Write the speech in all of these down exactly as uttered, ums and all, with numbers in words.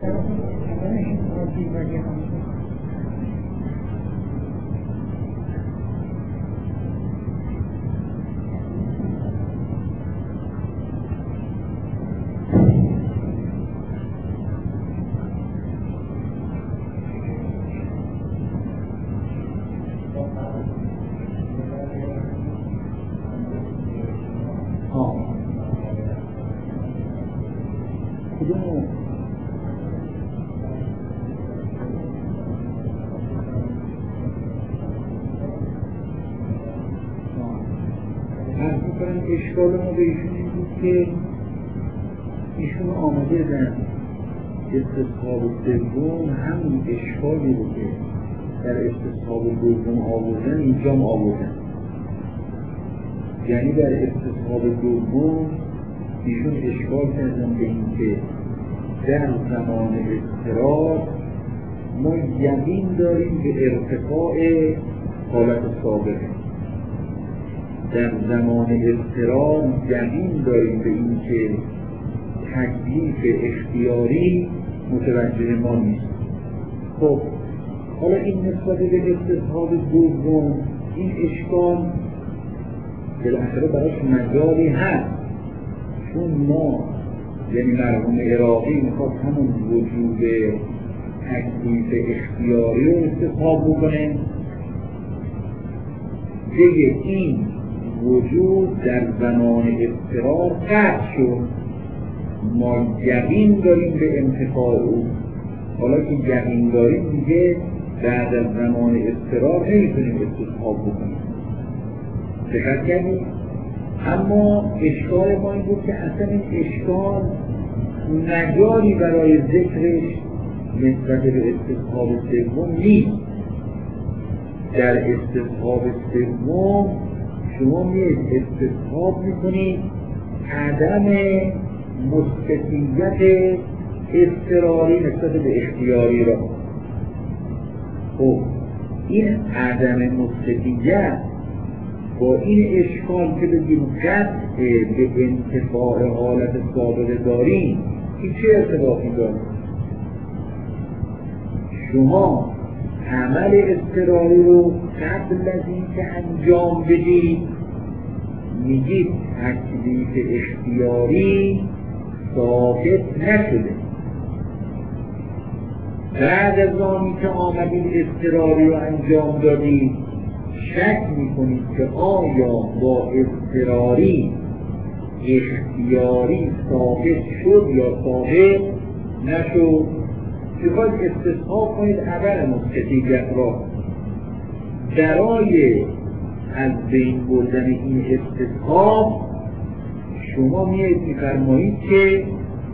اشکال ما به ایشون این بود که ایشون آمده در استصحاب سوم همین اشکالی رو که در استصحاب دوم آوردن اینجا هم آوردن. یعنی در استصحاب دوم ایشون اشکال کردن به این که در زمان اضطرار ما یقین داریم به ارتفاع حالت سابقه. در زمان اضطرار یقین داریم به این که تکلیف اختیاری متوجه ما نیست. خب حالا این نسبت به استصحاب دوم این اشکال بالاخره براش مجالی هست، چون ما یعنی مرحوم عراقی میخواد همون وجود تکلیف اختیاری رو استصحاب بکنه. دیگه این وجود در زمان اضطرار قطع شد، ما یقین داریم به انتفاع او. حالا که یقین داریم دیگه بعد از زمان اضطرار نمیتونیم استصحاب بکنیم. دقت کردید؟ اما اشکال ما این بود که اصلا این اشکال مجالی برای ذکرش نسبت به استصحاب سوم نیست. در استصحاب سوم شما میید استصحاب میکنید عدم مثبتیت اضطراری نسبت به اختیاری را. خب این عدم مثبتیت با این اشکال که بگیم قطع به انتفاع حالت سابقه داریم این چه ارتباطی داره؟ شما عمل اضطراری رو قبل از این که انجام بدید میگید تکلیف اختیاری ثابت نشده. بعد از آنی که آمدید اضطراری رو انجام دادید شک میکنید که آیا با اضطراری اختیاری ثابت شد یا ثابت نشد. بخواید استصحاب کنید عبر مثبتیت را. برای از بین بردن این استصحاب شما میایید میفرمایید که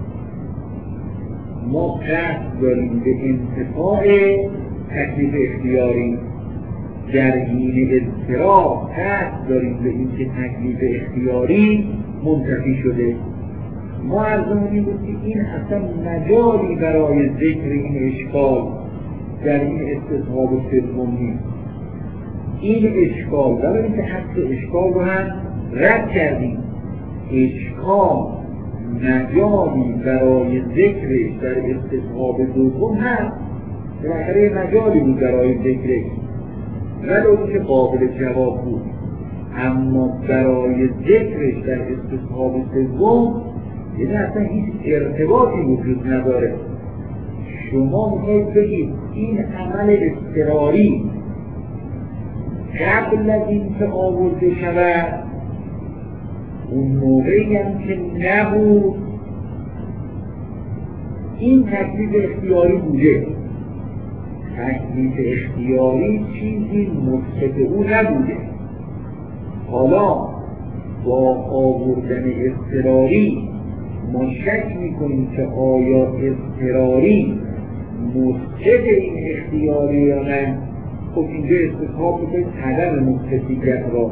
ما قصد داریم به انتفاع تکلیف اختیاری. در حین اضطرار قصد داریم به این که تکلیف اختیاری منتفی شده. ما ارزمونی بود که این اصلا مجالی برای ذکر این اشکال در این استصحاب سوم نیست. این اشکال برای اینکه حق اشکال رو هم رد کردیم. اشکال مجالی برای ذکرش در استصحاب دوم هست، بالاخره مجالی بود برای ذکرش ولو که قابل جواب بود، اما برای ذکرش در استصحاب سوم یعنی اصلا هیچ ارتباطی وجود نداره. شما میخواید بگید این عمل اضطراری قبل از این که آورده شود اون موقعی هم که نبود این تکلیف اختیاری بوده. تکلیف اختیاری چیزی مثبت او نبوده. حالا با آوردن اضطراری ما شک میکنیم که آیا اضطراری مثبت این اختیاری یا نه. خب اینجا استصحاب بکنید عدم مثبتیت را.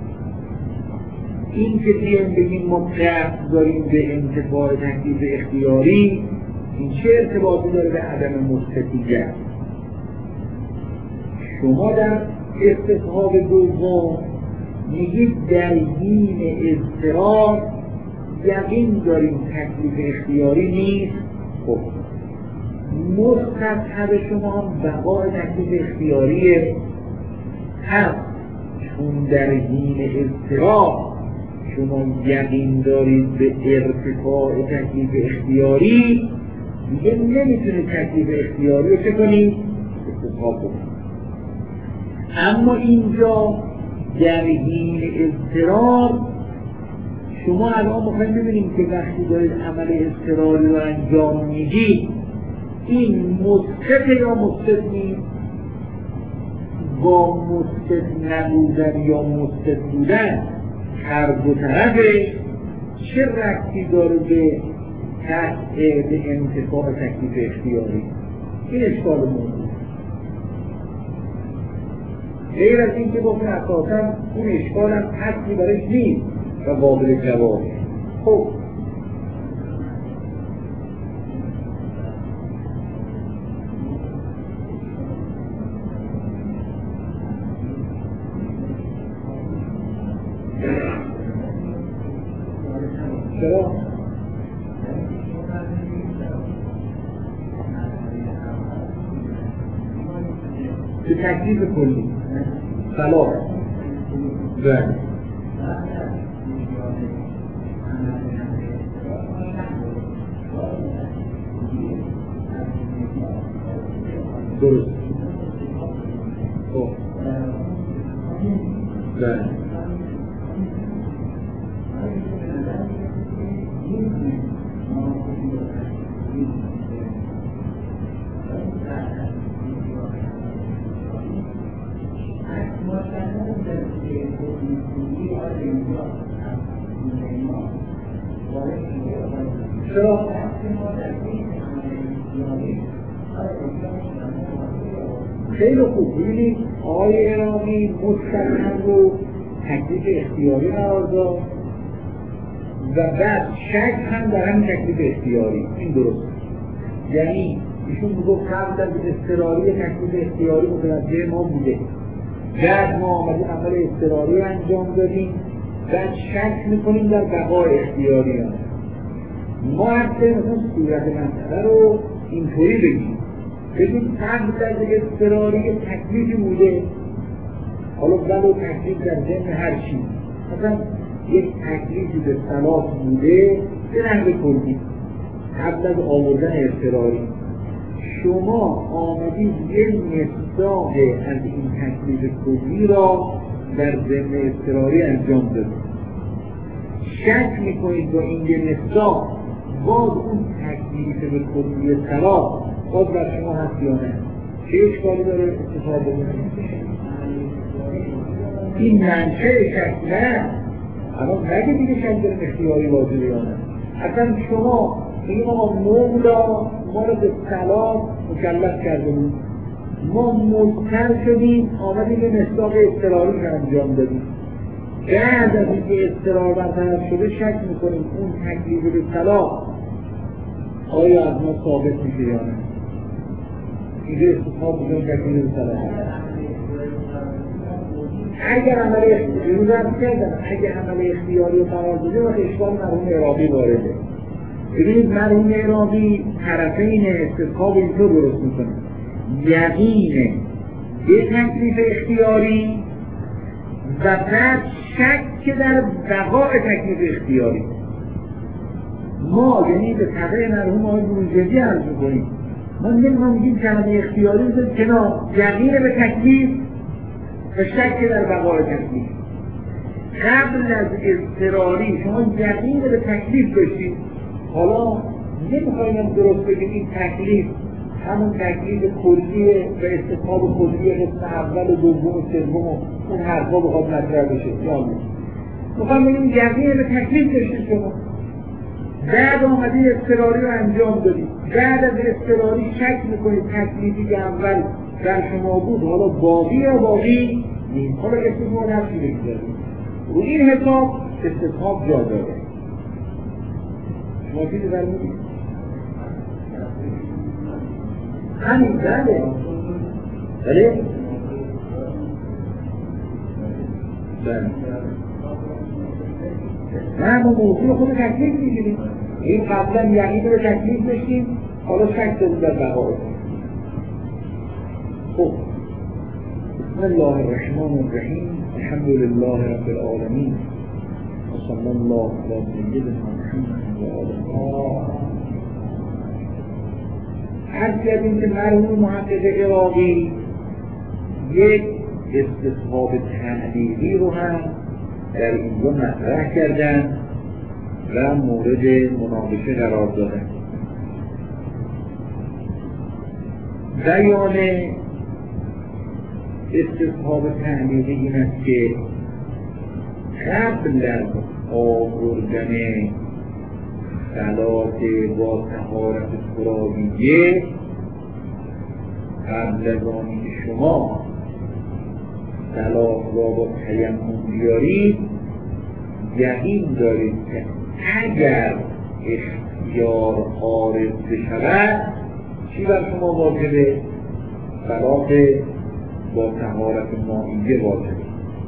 این که بیایم بگیم ما قصد داریم به انتفاع تکلیف اختیاری این چه ارتباطی داره به عدم مثبتیت؟ شما در استصحاب دوم میگید در حین اضطرار یقین داریم تکلیف اختیاری نیست. خب مستصحب شما هم بقای تکلیف اختیاریه. پس چون در حین اضطراب شما یقین دارید به ارتفاع تکلیف اختیاری، دیگه نمیتونید تکلیف اختیاری رو چه کنید؟ استصحاب کنید. اما اینجا در حین اضطرار شما الان میخواید ببینیم که وقتی دارید عمل اضطراری رو انجام میدید این مثبت یا مثبت نیست؟ با مثبت نبودن یا مثبت بودن هر دو طرفه چه ربطی داره به تحت به انتفاع تکلیف اختیاری؟ این اشکال موضوع. غیر از این که گفتن اساسا اون اشکال هم حدی برایش نیست و قابل جوابه. خب چرا؟ به تکلیف کلی صلاح بله درست خب بله چرا؟ خیلی خوب ببینید آقای ارامی مستقیم رو تکلیف اختیاری قرار داد و بعد شک هم در همین تکلیف اختیاری. این درست یعنی ایشون میگفت قبل از اضطراری تکلیف اختیاری متوجه ما بوده، بعد ما آمدیم عمل اضطراری انجام دادیم، بعد شک میکنیم در بقای اختیاری هم. ما هسته مثلا صورت مسئله رو اینطوری بگیم بگیم قبل از اضطراری تکلیفی بوده، حالا ولو تکلیف در ضمن هر چیز، مثلا یک تکلیفی به صلاح بوده به نحو کلی قبل از آوردن اضطراری، شما آمدید یک مصداق از این تکلیف کلی را در ضمن اضطراری انجام دادید، شک میکنید با این مصداق باز اون تکلیف به کلی صلاح باز بر شما هست یا نه؟ چه اشکالی داره استفاده بکنید؟ این منشه شک نه، اما نگه دیگه شک داریم اختیاری واجبه یا نه. اصلا شما این ما مولا ما رو به صلاح مکلف کرده بود، ما مضطر شدیم آمدیم به مصداق اضطراری رو انجام دادیم، بعد از اینکه اضطرار برطرف شده شک میکنیم اون تکلیف به صلاح آیا از ما ثابت میشه یا نه؟ اینجا استصحاب بودن تکلیف به صلاح اگر عمل اختیاری کردن اگر عمل اختیاری رو قرار بوده و اشکال مرحوم اعرابی وارده. ببینید مرحوم اعرابی طرفین استصحاب اینطور درست میکنه، یقین به تکلیف اختیاری و بعد شک در بقای تکلیف اختیاری. ما یعنی به طبع مرحوم آقای بروجردی عرض میکنیم، ما نمیخوام میگیم کلمه اختیاری بزن کنار، یقین به تکلیف و شک در بقای تکلیف. قبل از اضطراری شما یقین به تکلیف داشتید، حالا نمیخوایم درست بگیم این تکلیف همون تکلیف کلیه و استصحاب کلیه قسم اول و دوم و سوم و اون حرفا بخواد مطرح بشه یا میخوام بگیم یقین به تکلیف داشتید شما، بعد آمدی اضطراری رو انجام دادید، بعد از اضطراری شک میکنید تکلیفی که اول در شما بود حالا باقی یا باقی نیست، حالا استصحاب نفسی بگذارید. رو این حساب استصحاب جا داره. شما چیزی برمونید؟ همین بله بله بله ما همون موضوع خود تکلیف میگیریم. این قبلا یقین رو تکلیف داشتیم، حالا شک داریم در بقای. خب بسم الله الرحمن الرحیم، الحمد لله رب العالمین و صلی الله علی سیدنا محمد و آله. عرض کردیم که مرحوم محقق عراقی یک استصحاب تعلیقی رو هم در اینجا مطرح کردن و مورد مناقشه قرار دادن. بیان استصحاب تعلیقی این است که قبل از آوردن صلات با طهارت ترابیه، قبل از آنی که شما صلات را با تیمم بیارید، یقین دارید که اگر اختیار عارض بشود چی بر شما واجبه؟ صلات با طهارت مائیه واجبه.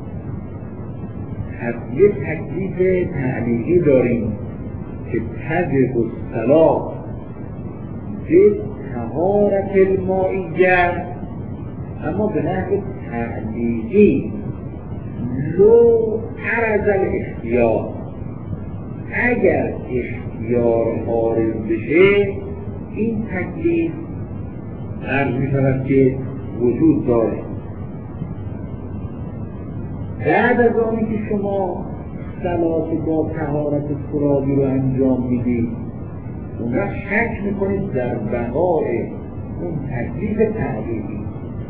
پس یک تکلیف تعلیقی داریم که تجب الصلاة به طهارت المائیه، اما به نحو تعلیقی لو عرض الاختیار، اگر اختیار عارض بشه این تکلیف عرض می شود که وجود داره. بعد از آنی که شما صلات با طهارت ترابی رو انجام میدید، اون را شک میکنید در بقای اون تکلیف تعلیقی.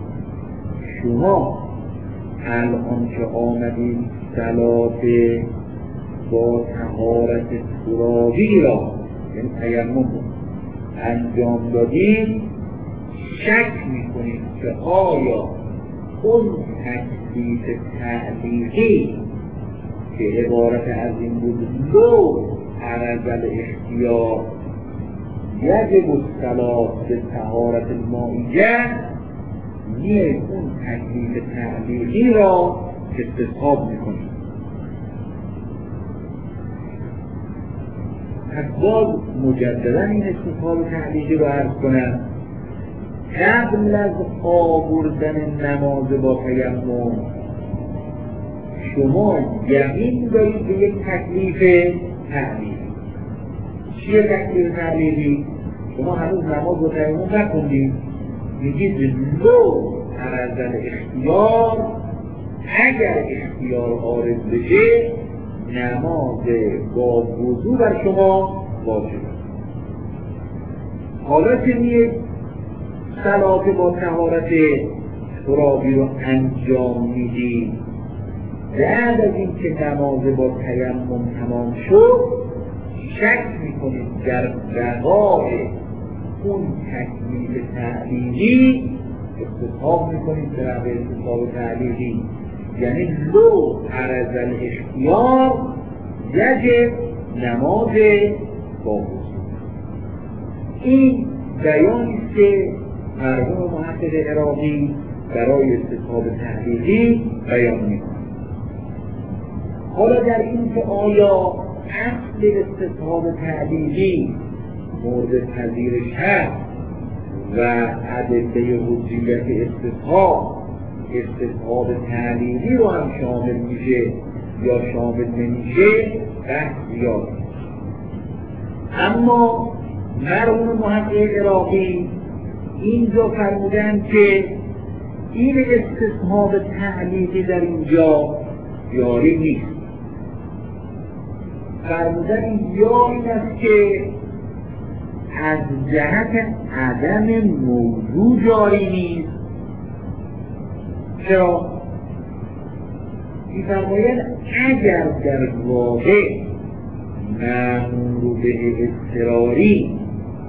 شما الان که آمدید صلات با طهارت ترابی را یعنی تیمم انجام دادید، شک میکنید که آیا اون تکلیف تعلیقی که عبارت از این بود لو عرض الاختیار یجب الصلاة به طهارت المائیه، نیه اون تکلیف تعلیقی را استصحاب میکنید. پس باز مجددا این استصحاب تعلیقی رو عرض کنم. قبل از آوردن نماز با تیمم شما یقین دارید به یک تکلیف تعلیقی. چیه تکلیف تعلیقی؟ شما هنوز نماز با تیمم نخوندید، میگید لو عرض الاختیار، اگر اختیار عارض بشه نماز با وضو بر شما واجبه. حالا که میه صلات با طهارت ترابی رو انجام میدید، بعد از این که نماز با تیمم تمام شد شک میکنید در بقای اون تکلیف تعلیقی، استصحاب میکنید در استصحاب تعلیقی یعنی لو عرض الاختیار یجب نماز با وضو. این بیانی که مرحوم محقق عراقی برای استصحاب تعلیقی بیان میکنه. حالا در این که آیا اصل استصحاب تعلیقی مورد پذیرش هست و ادله حجیت استصحاب استصحاب تعلیقی رو هم شامل میشه یا شامل نمیشه، بحث زیاد. اما مرحوم محقق عراقی اینجا فرمودن که این استصحاب تعلیقی در اینجا جاری نیست. فرمودن یا این است که از جهت عدم موضوع جاری نیست. چرا؟ می‌فرمایند اگر در واقع مأمور به اضطراری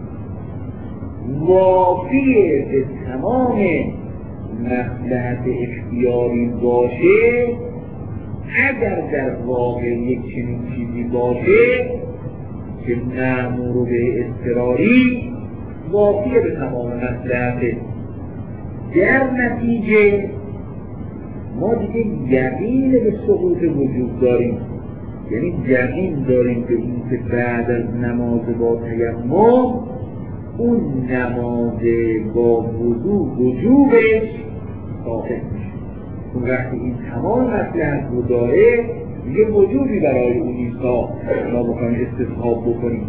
وافی به تمام مصلحت اختیاری باشه، اگر در واقع یک چنین چیزی باشه که مأمور به اضطراری وافی به تمام مصلحت، در نتیجه ما دیگه یقین به سقوط وجود داریم، یعنی یقین داریم به این که بعد از نماز با تیمم اون نماز با وضو وجوبش ثابت میشه. اون وقتی این تمام مصلحت رو داره دیگه وجودی برای اون نیستا ما بکنیم استصحاب بکنیم.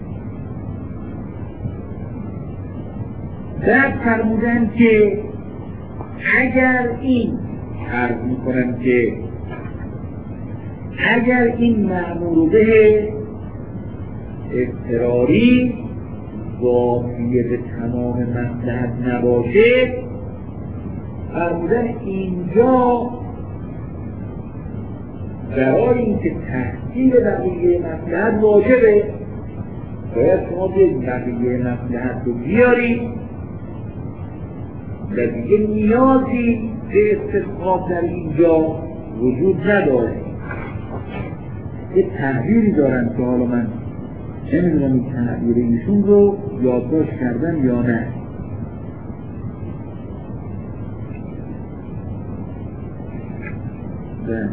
بعد فرمودن که اگر این عرض میکنم که اگر این مأمور به اضطراری وافیه به تمام مصلحت نباشه، فرمودن اینجا برای اینکه تحصیل بقیه مصلحت واجبه باید شما به بقیه مصلحت رو بیاری و دیگه نیازی به استصحاب در اینجا وجود نداره. یه تعبیری دارن که حالا من نمیدونم این تعبیر ایشون رو یادداشت کردم یا نه. بله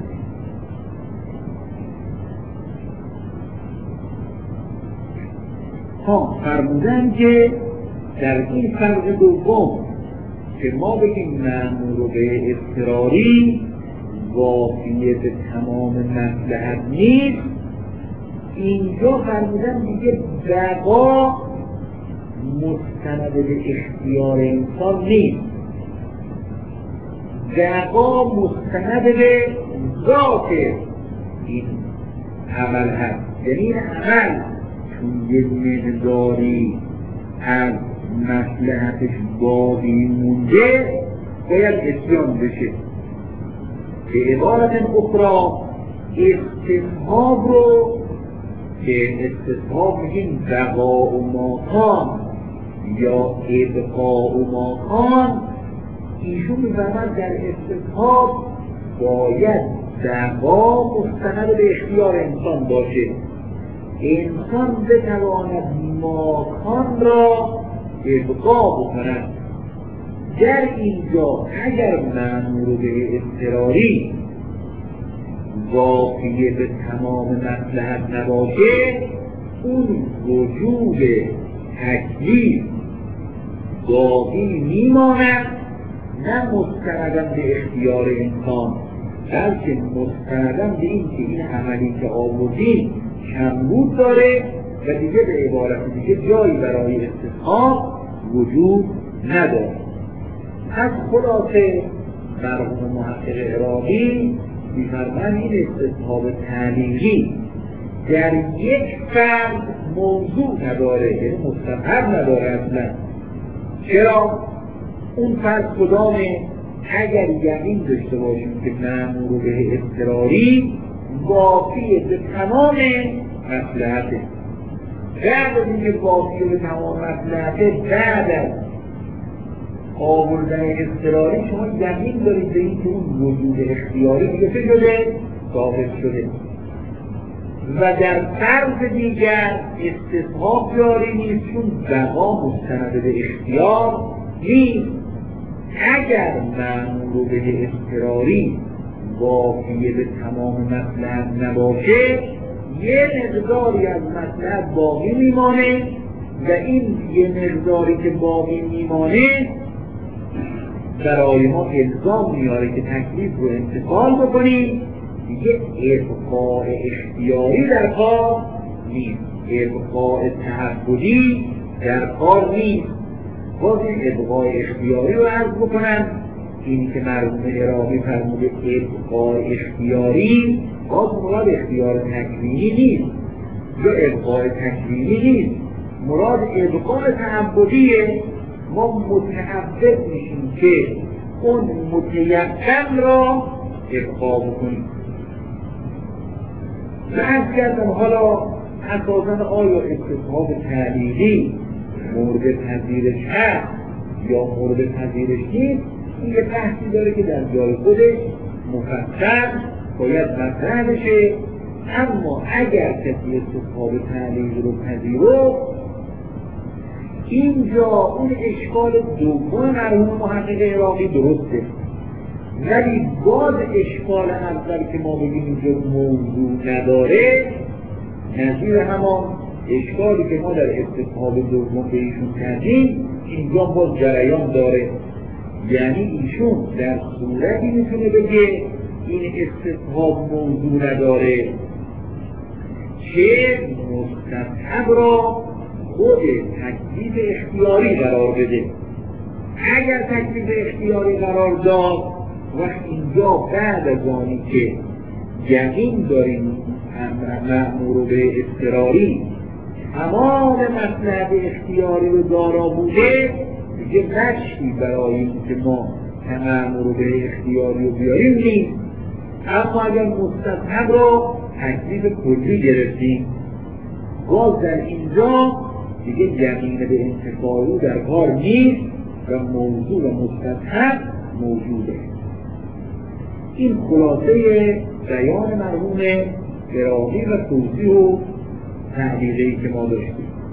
ها فرمودن که در این فرق دوم که ما بگیم مأمور به اضطراری وافیه به تمام مصلحت نیست، اینجا فرمودن دیگه بقا مستند به اختیار انسان نیست، بقا مستند به ذات این عمل هست. یعنی این عمل چون یه مقداری از مصلحتش باقی مونده باید اتیان بشه. به عبارت اخرى استصحاب رو که استصحاب میگیم بقاء ما کان یا ابقاء ما کان، ایشون میفرماند در استصحاب باید بقا مستند به اختیار انسان باشه، انسان بتواند ماکان را ابقا بکند. در اینجا اگر مأمور به اضطراری وافیه به تمام مصلحت نباشه، اون وجوب تکلیف باقی میماند، نه مستندم به اختیار انسان بلکه مستندم به این که این عملی که آوردیم کمبود داره و دیگه به عبارت دیگه جایی برای استصحاب وجود نداره. از خلاصه مرحوم محقق عراقی می‌فرماید این استصحاب تعلیقی در یک فرد موضوع نداره، یعنی مستقر نداره اصلا. چرا؟ اون فرد کدامه؟ اگر یقین داشته باشیم که مأمور به اضطراری وافیه به تمام مصلحته. بعد از اینکه وافیه به تمام مصلحته، بعد از آوردن اضطراری شما یقین دارید به این که اون وجود اختیاری دیگه چه شده؟ ثابت شده. و در فرض دیگر استصحاب جاری نیست چون بقا مستند به اختیار نیست. اگر مأمور به اضطراری وافیه به تمام مصلحت نباشه، یه مقداری از مصلحت باقی میمانه و این یه مقداری که باقی میمانه برای ما الزام میاره که تکلیف رو امتثال بکنیم. دیگه ابقاء اختیاری در کار نیست، ابقاء تعبدی در کار نیست. باز این ابقاء اختیاری رو عرض بکنم، اینی که مرحوم عراقی فرموده ابقاء اختیاری، باز مراد اختیار تکوینی نیست یا ابقاء تکوینی نیست، مراد ابقاء تعبدیه. ما متعبد میشیم که اون متیقن را ابقاء بکنیم. و از کردم حالا اساساً آیا استصحاب تعلیلی مورد پذیرش هست یا مورد پذیرش نیست، این یه بحثی داره که در جای خودش مفصل باید مطرح بشه. اما اگر کسی استصحاب تعلیلی رو پذیرفت، اینجا اون اشکال دوم مرحوم محقق عراقی درسته، ولی باز اشکال اول که ما بگیم اینجا موضوع نداره، نظیر همان اشکالی که ما در استفهام دوم به ایشون کردیم اینجا باز جریان داره. یعنی ایشون در صورتی میتونه بگه این استفهام موضوع نداره که مستصحب را خود تکلیف اختیاری قرار بده. اگر تکلیف اختیاری قرار داد وقت اینجا بعد از آنی که یقین داریم مأمور به اضطراری تمام مصلحت اختیاری رو دارا بوده دیگه نشی برای اینکه ما مأمور به اختیاری رو بیاریم نیست. اما اگر مستصحب را تکلیف کلی گرفتیم باز در اینجا دیگه یقین به انتفاعی در کار نیست و موضوع و مستصحب موجوده. این خلاصه بیان مرحوم فراغی و توضیح و تعلیقی که ما داشتیم.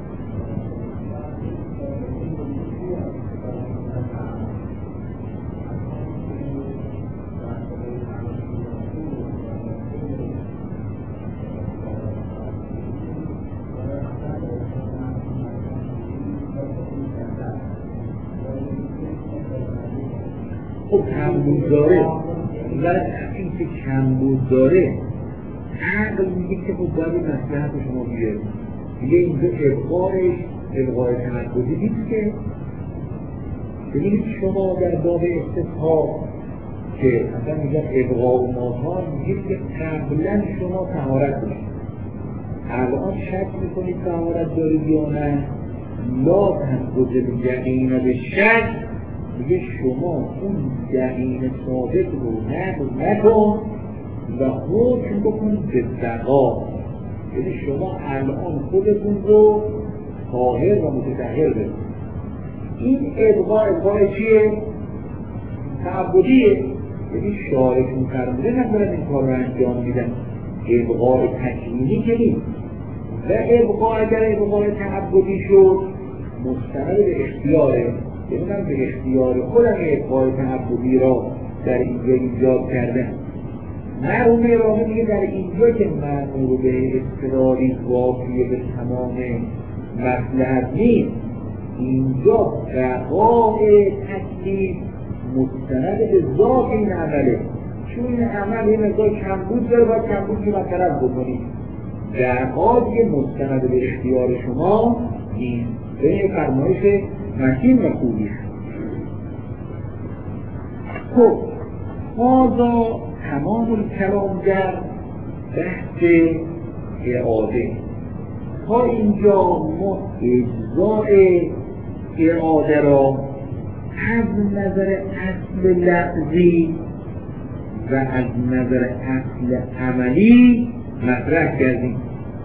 خب کمبود داره و این که کمبود داره عقل میگه که خب باید مصلحت شما بیاره دیگه اینجا ابقایش ابقای تمددی نیست که ببینید شما در باب استفهام که اصلا میگن ابقا و ماها میگید که قبلا شما طهارت دارید الان شک میکنید طهارت دارید یا نه لا تنقض الیقین بالشک میگه شما اون یقین ثابت رو نقض نکن و حکم بکنید به بقا. یعنی شما الان خودتون رو طاهر و متطهر بدید. این ابقا ابقای چیه؟ تعبدیه. یعنی شارعشون فرموده نباید این کار رو انجام میدن. ابقای تکوینی که نیست و ابقا اگر ابقای تعبدی شد مستند به اختیاره. یعنی من به اختیار خودم ابقای تعبدی را در اینجا ایجاد کردم. مرحوم راهی میگه در اینجا که مأمور به اضطراری واقعی به تمام مصلحت نیست اینجا بقای تکلیف مستند به ذات این عمله چون این عمل این مقدار کمبود داره باید کمبود که مطرح بکنید بقا دیگه مستند به اختیار شما نیست. به این فرمایش متین و خوبی خب هذا تمام الکلام در بحث اعاده. تا اینجا ما اجزاء اعاده را از نظر اصل لفظی و از نظر اصل عملی مطرح کردیم.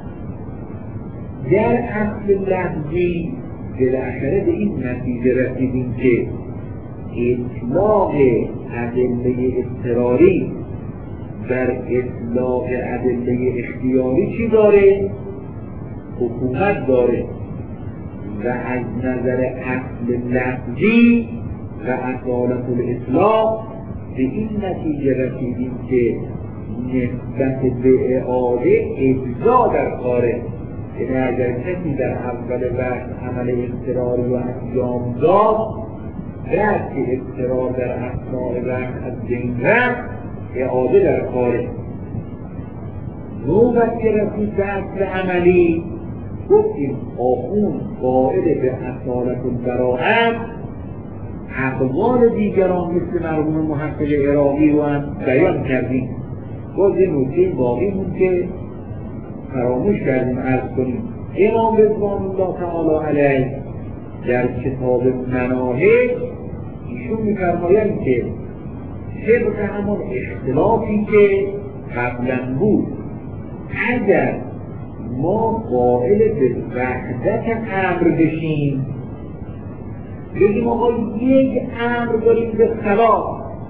در اصل لفظی بالاخره به این نتیجه رسیدیم که اطلاق ادله اضطراری بر اطلاق ادله اختیاری چی داره؟ حکومت داره و از نظر اصل لفظی و اصالت الاطلاق به این نتیجه رسیدیم که نسبت به اعاده اجزا در کاره. یعنی اگر کسی در اول وقت عمل اضطراری و انجام داد بعد که اضطرار در اثناء وقت از بین رفت اعاده در کاره. نوبت که رسید به اصل عملی گفتیم آخون قائل به اصالت البراءت اقوال دیگران مثل مرحوم محقق عراقی رو هم بیان کردیم. باز یه نکته باقی مون که فراموش کردیم عرض کنیم. امام رضوان الله تعالی علیه در کتاب مناهج ایشون می‌فرمایند که طبق همان اختلافی که قبلا بود اگر ما قائل به وحدت امر بشیم بگیم آقا یک امر داریم به خلاف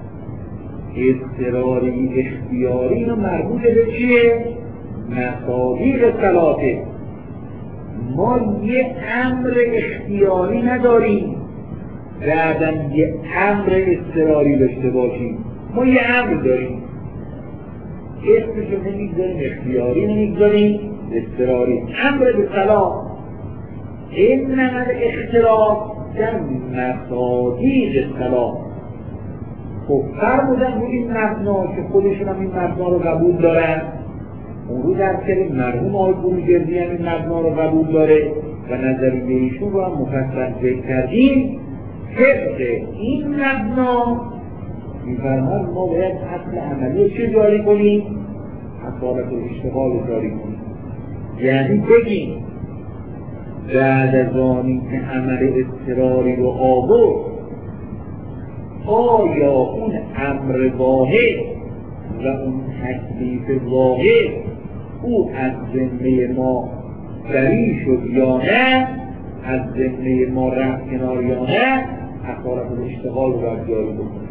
اضطراری اختیاری رو مربوط به چیه؟ مصادیق صلاته. ما یک امر اختیاری نداریم بعداً یک امر اضطراری داشته باشیم. ما یک امر داریم اسمشو نمیگذاریم اختیاری نمیگذاریم اضطراری. امر به صلاح این نمد اختراف در مصادیق صلاح. خب فرمودن رو این مبنا که خودشون هم این مبنا رو قبول دارن. اون رو در کل مرحوم آقای بروجردی هم این مبنا رو قبول داره و نظریه ایشون رو هم مفصل ذکر کردیم. طبق این مبنا می‌فرماید ما باید اصل عملی رو چه جاری کنیم؟ اصالت اشتغال رو جاری کنیم. یعنی بگیم بعد از آنی که عمل اضطراری رو آورد آیا اون امر واحد و اون تکلیف واحد او از ذمه ما بری شد یا نه، از ذمه ما رفت کنار یا نه، اصالت اشتغال رو باید جاری بکنیم.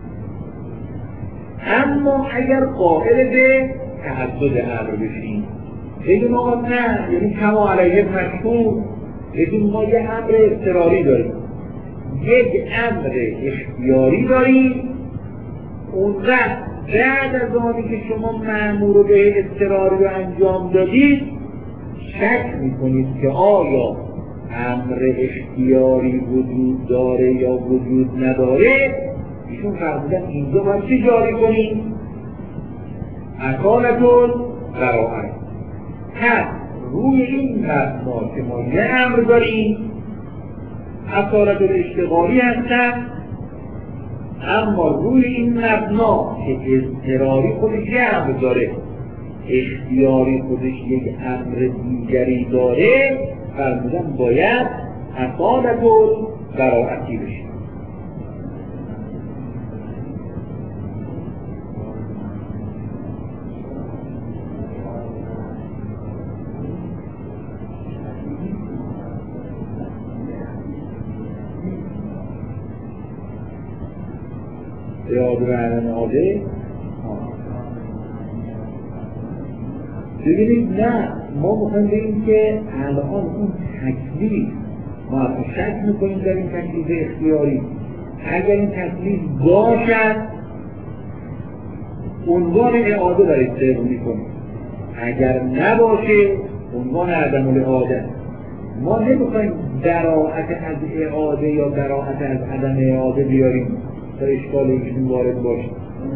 اما اگر قائل به تعدد امر بشیم بگیم آقا نه، یعنی کما علیه مشهور، بگیم ما یه امر اضطراری داریم، یک امر اختیاری داریم، اون وقت بعد از آنی که شما مأمور به اضطراری رو انجام دادید شک میکنید که آیا امر اختیاری وجود داره یا وجود نداره. ایشون فرمودن اینجا باید چی جاری کنیم؟ اصالتون براعت. پس روی این مبنا که ما یه امر داریم اصالت اشتغالی هستن، اما روی این مبنا که اضطراری خودش یه امر داره، اختیاری خودش یک امر دیگری داره، فرمودن باید اصالتون براعتی بشه. یاد برن آده ببینید نه، ما میخوایم بگیم که الان اون تکلیف ما اصلا شک میکنیم در این تکلیف اختیاری. اگر این تکلیف باشد عنوان اعاده برای سر میکنیم، اگر نباشه عنوان عدم الاعاده. ما نمیخوایم براعت از اعاده یا براعت از عدم اعاده بیاریم در اشکال ایشون وارد باشه.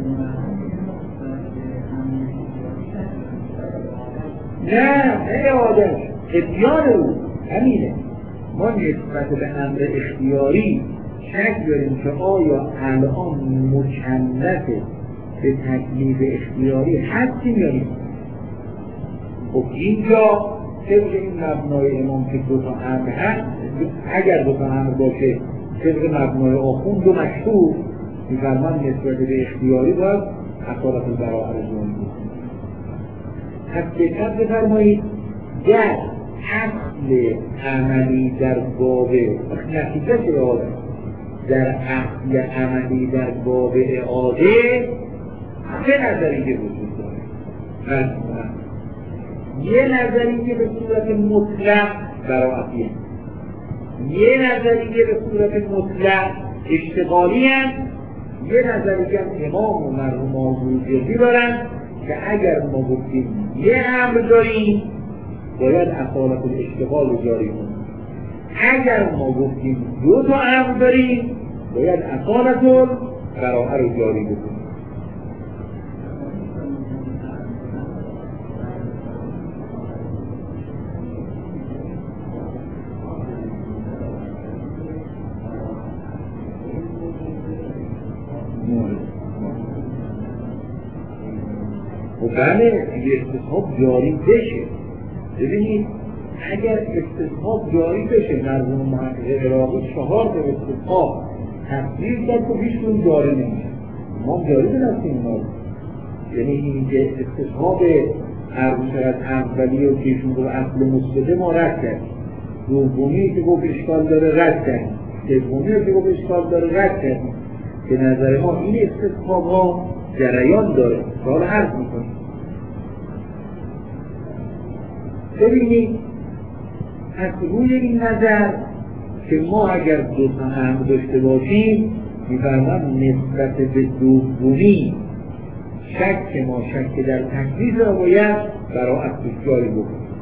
نه اعاده اتیان او همینه. ما نسبت به امر اختیاری شک داریم که آیا الان مکلف به تکلیف اختیاری هستیم یا نیست. خب اینجا طبق این مبنای امام که دو تا امر هست، اگر دو تا امر باشه طبق مبنای آخوند و مشهور می‌فرمان نسبت به اختیاری باید اصالت البراءه رو جاری کنیم. پس دقت بفرمایید در اصل عملی در باب نتیجه اعاده، در اصل عملی در باب اعاده سه نظریه وجود داره. یه نظریه به صورت مطلق براعتیه، یه نظریه به صورت مطلق اشتغالی هست، یه نظریه هم امام و مرحوم آقای بروجردی دارن که اگر ما گفتیم یه امر داریم باید اصالت الاشتغال رو جاری کنیم، اگر ما گفتیم دو تا امر داریم باید اصالت البراءه رو جاری کنیم. و بله اگه استصحاب جاری بشه، ببینید اگر استصحاب جاری بشه مرحوم محقق عراقی چهار تا استصحاب تفسیر کرد که هیچ کدوم جاری نمیشه. ما جاری بنستیم ما، یعنی این که استصحاب ارشد اولی و کشون رو اصل مثبته ما رد کردیم، دومی که گفت اشکال داره رد کردیم، سومی که گفت اشکال داره رد کردیم. به نظر ما این استصحاب ها جریان داره. سوال عرض میکنیم ببینید از روی این نظر که ما اگر دو تا امر داشته باشیم می‌فرمایم نسبت به دومی شک ما شک در تکلیف را باید براعت جاری بکنیم.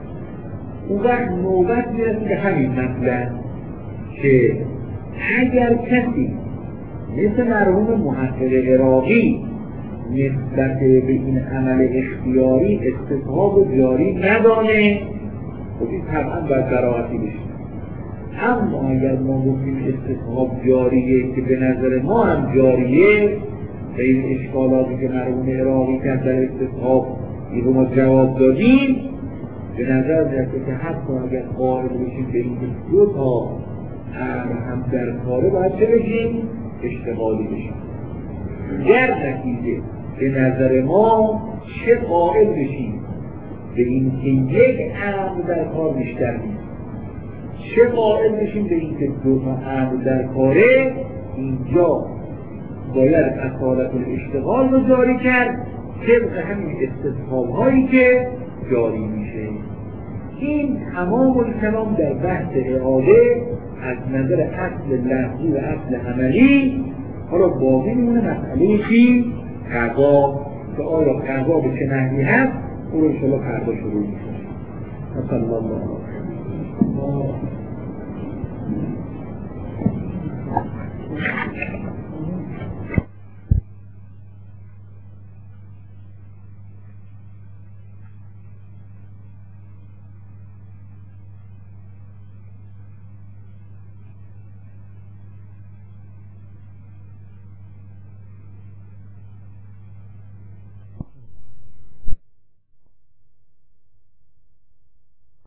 اون وقت نوبت میرسه به همین مطلب که اگر کسی مثل مرحوم محقق عراقی نسبت به این عمل اختیاری استصحاب و جاری ندانه، خب این طبعا باید براحتی بشه. اما اگر ما گفتیم استصحاب جاریه که به نظر ما هم جاریه، به این اشکالاتی که مرحوم عراقی کرد در استصحاب این رو ما جواب دادیم، به نظر میرسه که حتی اگر قائل بشیم به این دو تا هم در کاره باید چه بشیم؟ اشتغالی بشیم. در نتیجه به نظر ما چه قائل بشیم به این که یک امر در کار بیشتر نیست، چه قائل بشیم به این که دو تا امر در کاره، اینجا باید اصالت الاشتغال رو جاری کرد طبق همین استصحاب هایی که جاری میشه. این تمام الکلام در بحث اعاده از نظر اصل لفظی و اصل عملی. حالا باقی میمونه مسئله چی؟ قضا، که آیا قضا به چه نحوی هست، او رو انشاءالله فردا شروع میشه. صلی الله علیه و